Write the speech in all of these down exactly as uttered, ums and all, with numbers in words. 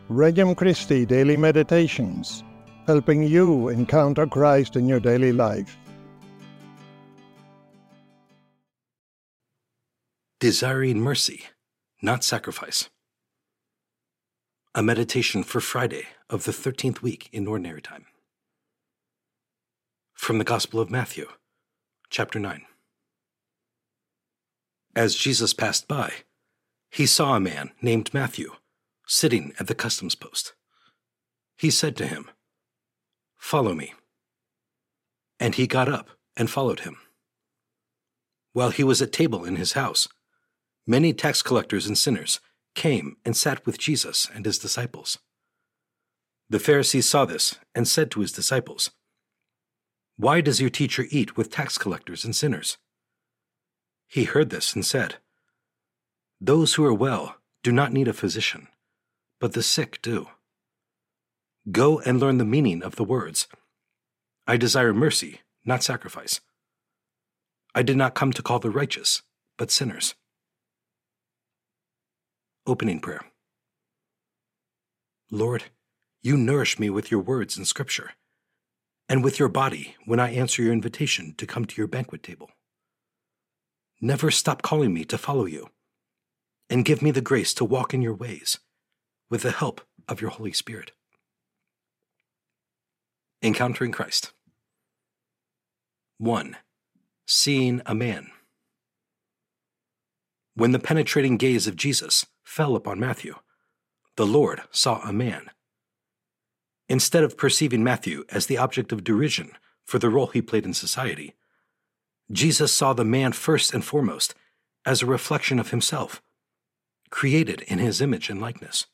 Regnum Christi Daily Meditations, helping you encounter Christ in your daily life. Desiring mercy, not sacrifice. A meditation for Friday of the thirteenth week in Ordinary Time. From the Gospel of Matthew, chapter nine. As Jesus passed by, he saw a man named Matthew sitting at the customs post. He said to him, "Follow me." And he got up and followed him. While he was at table in his house, many tax collectors and sinners came and sat with Jesus and his disciples. The Pharisees saw this and said to his disciples, "Why does your teacher eat with tax collectors and sinners?" He heard this and said, "Those who are well do not need a physician, but the sick do. Go and learn the meaning of the words, 'I desire mercy, not sacrifice.' I did not come to call the righteous, but sinners." Opening prayer. Lord, you nourish me with your words in Scripture, and with your body when I answer your invitation to come to your banquet table. Never stop calling me to follow you, and give me the grace to walk in your ways with the help of your Holy Spirit. Encountering Christ. one. Seeing a man. When the penetrating gaze of Jesus fell upon Matthew, the Lord saw a man. Instead of perceiving Matthew as the object of derision for the role he played in society, Jesus saw the man first and foremost as a reflection of himself, created in his image and likeness.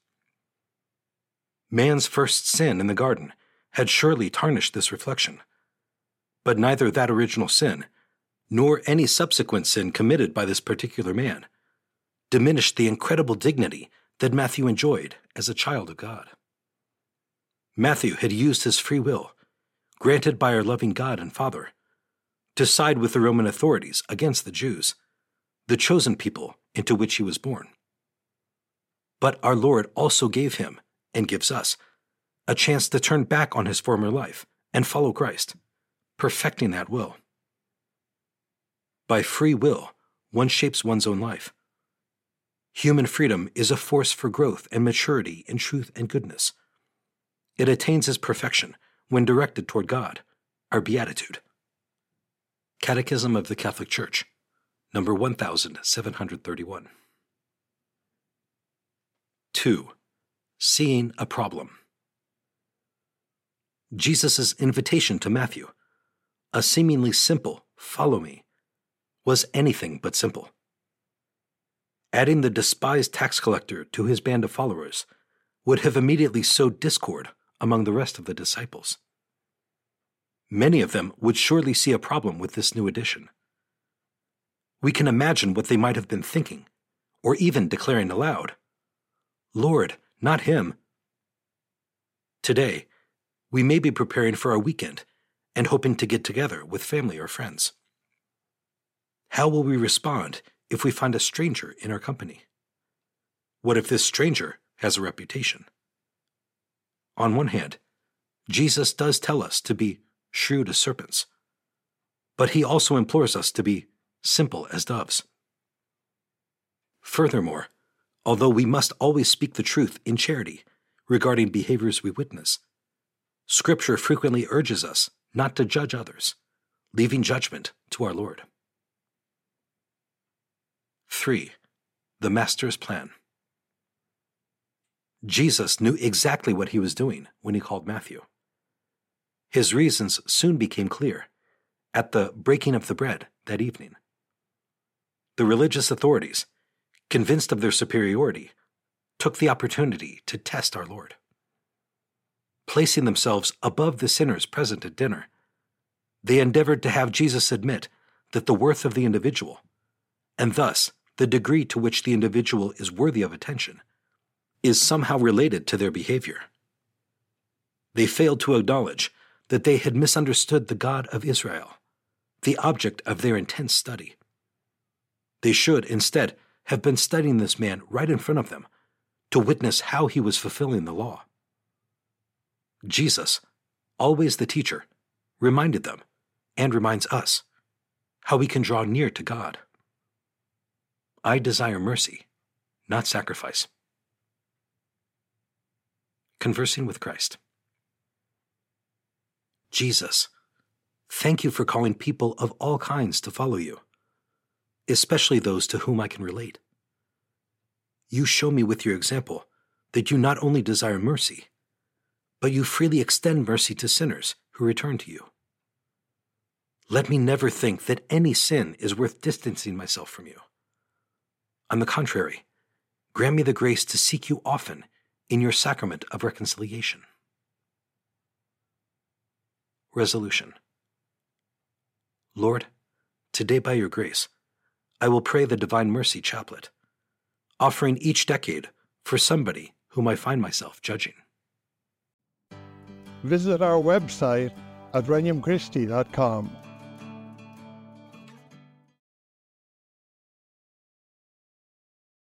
Man's first sin in the garden had surely tarnished this reflection, but neither that original sin nor any subsequent sin committed by this particular man diminished the incredible dignity that Matthew enjoyed as a child of God. Matthew had used his free will, granted by our loving God and Father, to side with the Roman authorities against the Jews, the chosen people into which he was born. But our Lord also gave him, and gives us, a chance to turn back on his former life and follow Christ, perfecting that will. By free will, one shapes one's own life. Human freedom is a force for growth and maturity in truth and goodness. It attains its perfection when directed toward God, our beatitude. Catechism of the Catholic Church, number one thousand seven hundred thirty-one. two. Seeing a problem. Jesus' invitation to Matthew, a seemingly simple "follow me," was anything but simple. Adding the despised tax collector to his band of followers would have immediately sowed discord among the rest of the disciples. Many of them would surely see a problem with this new addition. We can imagine what they might have been thinking, or even declaring aloud, "Lord, not him." Today, we may be preparing for our weekend and hoping to get together with family or friends. How will we respond if we find a stranger in our company? What if this stranger has a reputation? On one hand, Jesus does tell us to be shrewd as serpents, but he also implores us to be simple as doves. Furthermore, although we must always speak the truth in charity regarding behaviors we witness, Scripture frequently urges us not to judge others, leaving judgment to our Lord. three. The Master's Plan. Jesus knew exactly what he was doing when he called Matthew. His reasons soon became clear at the breaking of the bread that evening. The religious authorities, convinced of their superiority, took the opportunity to test our Lord. Placing themselves above the sinners present at dinner, they endeavored to have Jesus admit that the worth of the individual, and thus the degree to which the individual is worthy of attention, is somehow related to their behavior. They failed to acknowledge that they had misunderstood the God of Israel, the object of their intense study. They should, instead, have been studying this man right in front of them to witness how he was fulfilling the law. Jesus, always the teacher, reminded them, and reminds us, how we can draw near to God. I desire mercy, not sacrifice. Conversing with Christ. Jesus, thank you for calling people of all kinds to follow you, especially those to whom I can relate. You show me with your example that you not only desire mercy, but you freely extend mercy to sinners who return to you. Let me never think that any sin is worth distancing myself from you. On the contrary, grant me the grace to seek you often in your sacrament of reconciliation. Resolution. Lord, today by your grace, I will pray the Divine Mercy Chaplet, offering each decade for somebody whom I find myself judging. Visit our website at regnum christi dot com